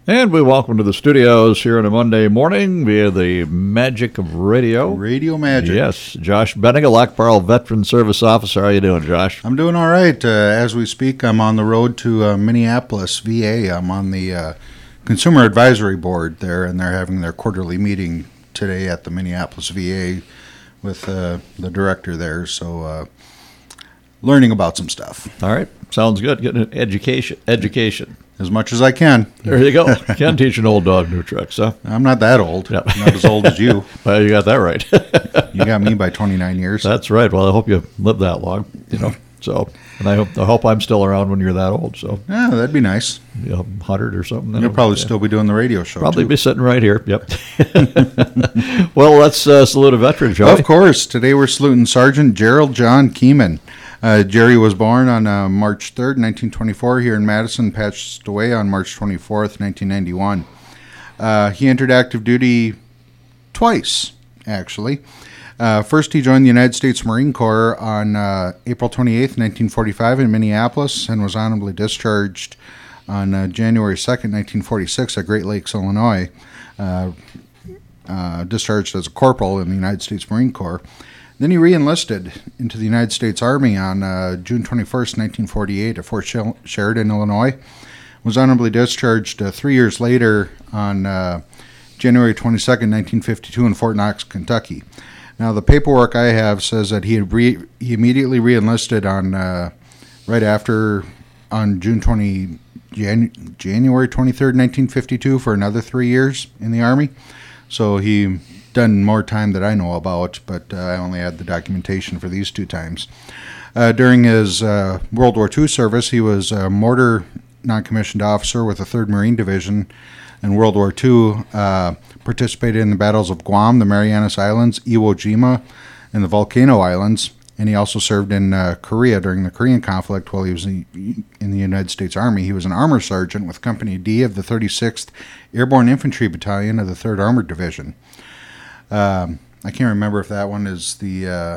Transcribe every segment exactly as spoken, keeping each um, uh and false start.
And we welcome to the studios here on a Monday morning via the magic of radio. Radio magic. Yes, Josh Benning, a Lock Barrel Veteran Service Officer. How you doing, Josh? I'm doing all right. Uh, as we speak, I'm on the road to uh, Minneapolis, V A. I'm on the uh, Consumer Advisory Board there, and they're having their quarterly meeting today at the Minneapolis V A with uh, the director there. So, uh, learning about some stuff. All right, sounds good. Getting an education. Education. As much as I can. There you go. Can't teach an old dog new tricks, huh? I'm not that old. Yep. Not as old as you. Well, you got that right. You got me by twenty-nine years. That's right. Well, I hope you live that long, you know. So, and I hope I hope I'm still around when you're that old. So, yeah, that'd be nice. You know, one hundred or something. You'll probably yeah. still be doing the radio show. Probably too. be sitting right here. Yep. Well, let's uh, salute a veteran, shall we? Of course. Today we're saluting Sergeant Gerald John Keeman. Uh, Jerry was born on uh, March third, nineteen twenty-four, here in Madison, passed away on March twenty-fourth, nineteen ninety-one. Uh, he entered active duty twice, actually. Uh, first, he joined the United States Marine Corps on uh, April twenty-eighth, nineteen forty-five, in Minneapolis, and was honorably discharged on uh, January second, nineteen forty-six, at Great Lakes, Illinois, uh, uh, discharged as a corporal in the United States Marine Corps. Then he re-enlisted into the United States Army on uh, June twenty-first, nineteen forty-eight, at Fort Shel- Sheridan, Illinois. Was honorably discharged uh, three years later on uh, January twenty-second, nineteen fifty-two, in Fort Knox, Kentucky. Now, the paperwork I have says that he had re- he immediately re-enlisted on uh, right after on June twentieth, Jan- January twenty-third, nineteen fifty-two, for another three years in the Army. So he done more time that I know about, but uh, I only had the documentation for these two times. Uh, during his uh, World War Two service, he was a mortar non-commissioned officer with the third Marine Division in World War Two, uh, participated in the battles of Guam, the Marianas Islands, Iwo Jima, and the Volcano Islands, and he also served in uh, Korea during the Korean conflict while he was in the United States Army. He was an armor sergeant with Company D of the thirty-sixth Airborne Infantry Battalion of the third Armored Division. Um, I can't remember if that one is the uh,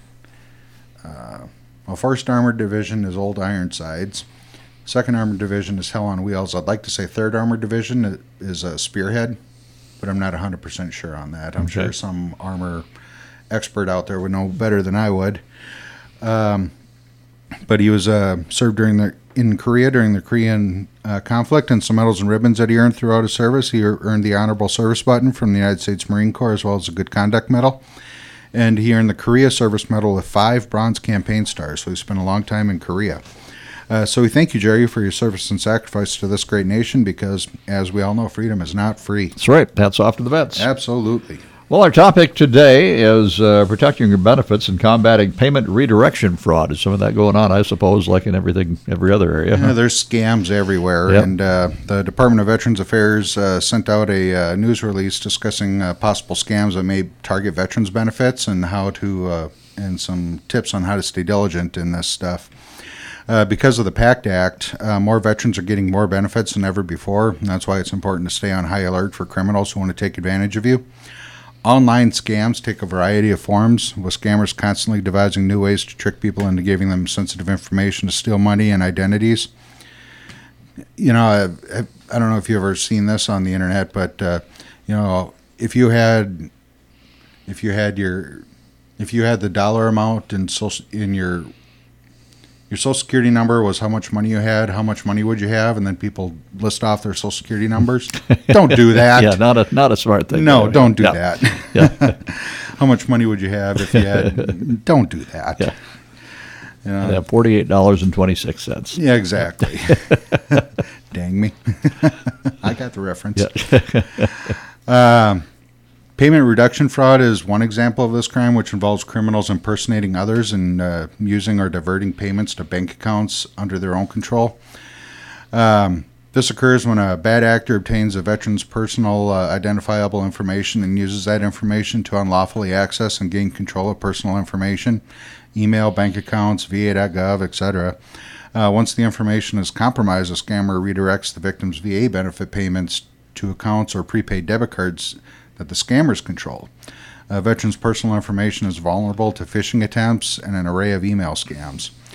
uh, well, first Armored Division is Old Ironsides. Second Armored Division is Hell on Wheels. I'd like to say Third Armored Division is a Spearhead, but I'm not one hundred percent sure on that. I'm okay. sure some armor expert out there would know better than I would. Um, but he was uh, served during the in Korea during the Korean uh, conflict, and some medals and ribbons that he earned throughout his service. He earned the Honorable Service Button from the United States Marine Corps, as well as a Good Conduct Medal. And he earned the Korea Service Medal with five Bronze Campaign Stars, so he spent a long time in Korea. Uh, so we thank you, Jerry, for your service and sacrifice to this great nation, because, as we all know, freedom is not free. That's right. Hats off to the vets. Absolutely. Well, our topic today is uh, protecting your benefits and combating payment redirection fraud. Is some of that going on, I suppose, like in everything, every other area? Yeah, there's scams everywhere. Yep. And uh, the Department of Veterans Affairs uh, sent out a uh, news release discussing uh, possible scams that may target veterans' benefits and how to, uh, and some tips on how to stay diligent in this stuff. Uh, because of the PACT Act, uh, more veterans are getting more benefits than ever before, and that's why it's important to stay on high alert for criminals who want to take advantage of you. Online scams take a variety of forms, with scammers constantly devising new ways to trick people into giving them sensitive information to steal money and identities. You know, I, I don't know if you've ever seen this on the internet, but uh, you know, if you had, if you had your, if you had the dollar amount in social, in your Your Social Security number was how much money you had, how much money would you have, and then people list off their Social Security numbers. Don't do that. Yeah, not a not a smart thing. No, yeah. don't do yeah. that. Yeah. How much money would you have if you had? Don't do that. Yeah. You know? Yeah, forty-eight dollars and twenty-six cents. Yeah, exactly. Dang me. I got the reference. Yeah. um, Payment reduction fraud is one example of this crime, which involves criminals impersonating others and uh, using or diverting payments to bank accounts under their own control. Um, this occurs when a bad actor obtains a veteran's personal uh, identifiable information and uses that information to unlawfully access and gain control of personal information, email, bank accounts, V A dot gov, et cetera. Uh, once the information is compromised, a scammer redirects the victim's V A benefit payments to accounts or prepaid debit cards that the scammers control. A veteran's personal information is vulnerable to phishing attempts and an array of email scams.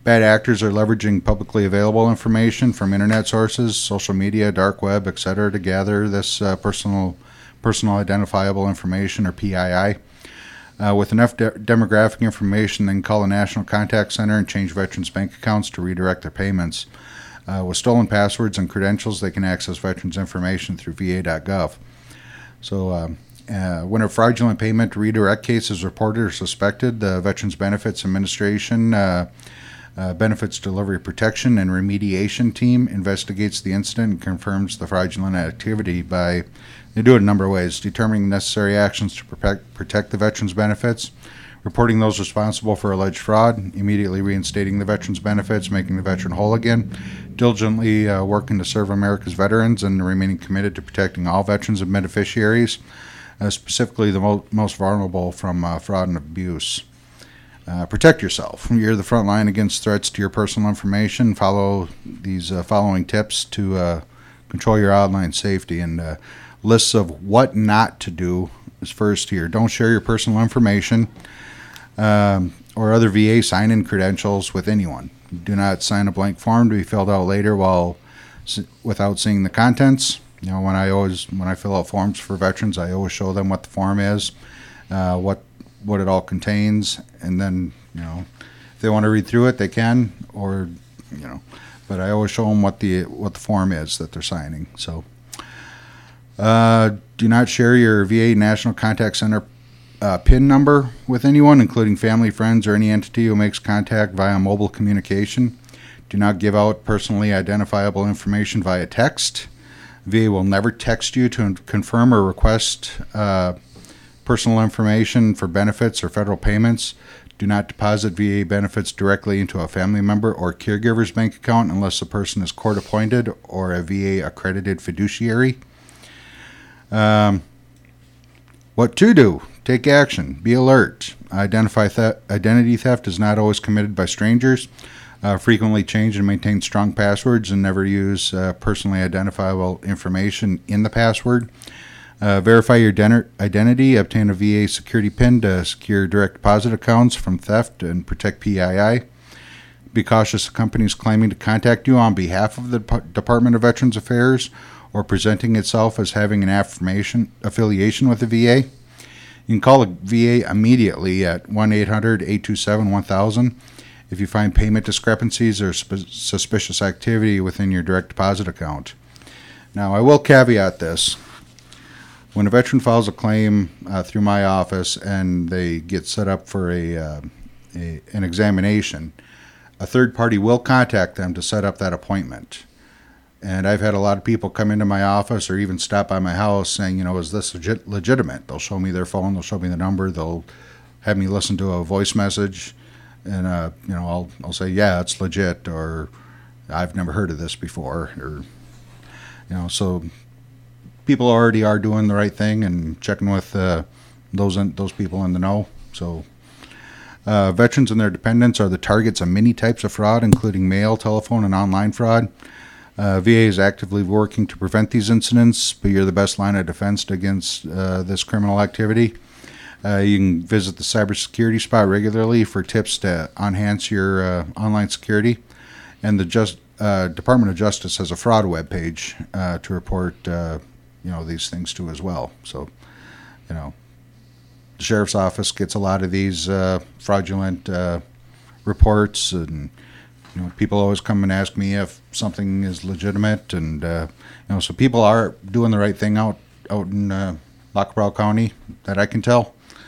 Bad actors are leveraging publicly available information from internet sources, social media, dark web, et cetera, to gather this uh, personal personal identifiable information, or P I I. Uh, with enough de- demographic information, then call a national contact center and change veterans' bank accounts to redirect their payments. Uh, with stolen passwords and credentials, they can access veterans' information through V A dot gov. So, uh, uh, when a fraudulent payment redirect case is reported or suspected, the Veterans Benefits Administration uh, uh, Benefits Delivery Protection and Remediation Team investigates the incident and confirms the fraudulent activity by, they do it a number of ways, determining necessary actions to protect, protect the veterans' benefits, reporting those responsible for alleged fraud, immediately reinstating the veterans' benefits, making the veteran whole again, diligently uh, working to serve America's veterans, and remaining committed to protecting all veterans and beneficiaries, uh, specifically the mo- most vulnerable from uh, fraud and abuse. Uh, protect yourself. You're the front line against threats to your personal information. Follow these uh, following tips to uh, control your online safety. And uh, lists of what not to do is first here. Don't share your personal information um, or other V A sign-in credentials with anyone. Do not sign a blank form to be filled out later while without seeing the contents. You know, when I always when I fill out forms for veterans, I always show them what the form is, uh, what what it all contains, and then, you know, if they want to read through it, they can, or, you know, but I always show them what the what the form is that they're signing. So, uh, do not share your V A National Contact Center uh, PIN number with anyone, including family, friends, or any entity who makes contact via mobile communication. Do not give out personally identifiable information via text. V A will never text you to confirm or request uh, personal information for benefits or federal payments. Do not deposit V A benefits directly into a family member or caregiver's bank account unless the person is court appointed or a V A accredited fiduciary. Um, what to do? Take action. Be alert. Identify the- identity theft is not always committed by strangers. Uh, frequently change and maintain strong passwords, and never use uh, personally identifiable information in the password. Uh, verify your den- identity. Obtain a V A security PIN to secure direct deposit accounts from theft and protect P I I. Be cautious of companies claiming to contact you on behalf of the Dep- Department of Veterans Affairs or presenting itself as having an affirmation affiliation with the V A. You can call the V A immediately at one eight hundred eight two seven one thousand if you find payment discrepancies or sp- suspicious activity within your direct deposit account. Now, I will caveat this. When a veteran files a claim uh, through my office and they get set up for a, uh, a an examination, a third party will contact them to set up that appointment. And I've had a lot of people come into my office or even stop by my house saying, you know, is this legit- legitimate? They'll show me their phone, they'll show me the number, they'll have me listen to a voice message, and uh, you know, I'll I'll say, yeah, it's legit, or I've never heard of this before, or you know, so. People already are doing the right thing and checking with uh, those in, those people in the know. So, uh, veterans and their dependents are the targets of many types of fraud, including mail, telephone, and online fraud. Uh, V A is actively working to prevent these incidents, but you're the best line of defense against uh, this criminal activity. Uh, you can visit the cybersecurity spot regularly for tips to enhance your uh, online security, and the just uh, Department of Justice has a fraud webpage uh, to report. Uh, you know, these things too as well. So, you know, the sheriff's office gets a lot of these uh, fraudulent uh, reports, and, you know, people always come and ask me if something is legitimate, and, uh, you know, so people are doing the right thing out, out in uh, Lackawanna County, that I can tell.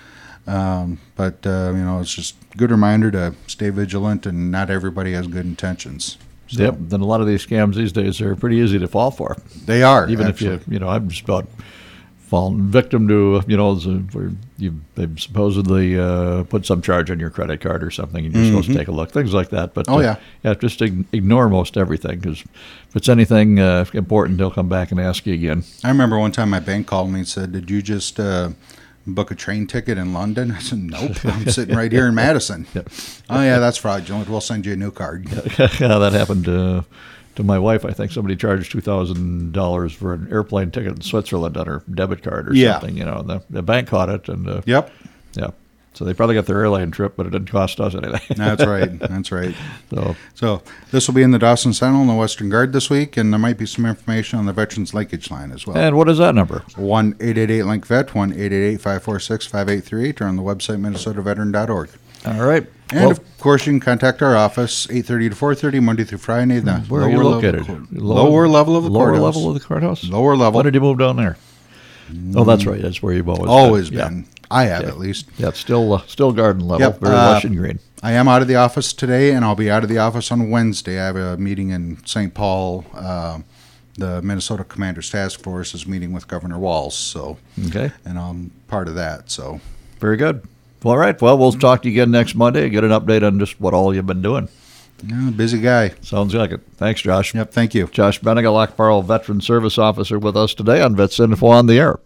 Um, but, uh, you know, it's just a good reminder to stay vigilant, and not everybody has good intentions. So. Yep. Then a lot of these scams these days are pretty easy to fall for. They are. Even actually. if you, you know, I'm just about fallen victim to, you know, where you they've supposedly uh, put some charge on your credit card or something, and you're mm-hmm. supposed to take a look, things like that. But oh uh, yeah, yeah, just ignore most everything, because if it's anything uh, important, they'll come back and ask you again. I remember one time my bank called me and said, "Did you just uh, book a train ticket in London?" I said, "Nope, I'm sitting right here in Madison." Yep. "Oh yeah, that's fraudulent. We'll send you a new card." Yeah, that happened uh, to my wife. I think somebody charged two thousand dollars for an airplane ticket in Switzerland on her debit card or yeah. something. You know, the, the bank caught it, and uh, yep, yeah. So they probably got their airline trip, but it didn't cost us anything. That's right. That's right. So, so this will be in the Dawson Sentinel and the Western Guard this week, and there might be some information on the Veterans Linkage line as well. And what is that number? one eight eight eight link vet, one eight eight eight, five four six, five eight three eight, or on the website minnesota veteran dot org. All right. And, well, of course, you can contact our office, eight thirty to four thirty, Monday through Friday. The where are you located? Level, lower level of the lower courthouse. level of the courthouse? Lower level. When did you move down there? Oh, that's right. That's where you've always Always been. been. Yeah. I have, yeah. at least. Yeah, it's still, uh, still garden level, Yep. very uh, lush and green. I am out of the office today, and I'll be out of the office on Wednesday. I have a meeting in Saint Paul. Uh, the Minnesota Commanders Task Force is meeting with Governor Walz, so Okay. and I'm part of that. So Very good. Well, all right. Well, we'll talk to you again next Monday and get an update on just what all you've been doing. yeah, busy guy. Sounds like it. Thanks, Josh. Yep. Thank you. Josh Benega, Lock Barrel Veteran Service Officer, with us today on VetSinfo on the Air.